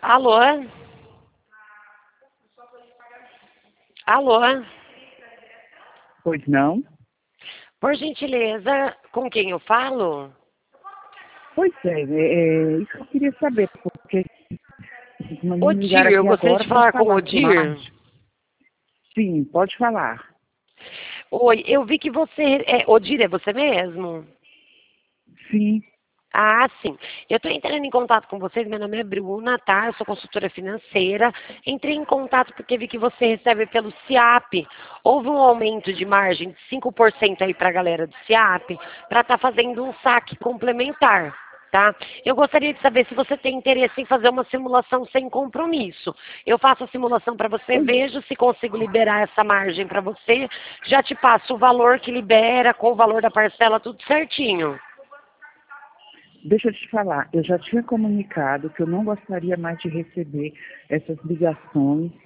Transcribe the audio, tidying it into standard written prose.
Alô? Alô? Pois não? Por gentileza, com quem eu falo? Pois isso que eu queria saber, porque me Odir, ligaram eu aqui gostaria agora de para falar com o falar sobre Odir. margem. Sim, pode falar. Oi, eu vi que você... Odir, é você mesmo? Sim, Ah, sim. Eu estou entrando em contato com vocês. Meu nome é Bruna, tá? Eu sou consultora financeira. Entrei em contato porque vi que você recebe pelo SIAP. Houve um aumento de margem de 5% aí para a galera do SIAP para estar fazendo um saque complementar, tá? Eu gostaria de saber se você tem interesse em fazer uma simulação sem compromisso. Eu faço a simulação para você, pois, vejo se consigo liberar essa margem para você. Já te passo o valor que libera, com o valor da parcela, tudo certinho. deixa eu te falar, eu já tinha comunicado que eu não gostaria mais de receber essas ligações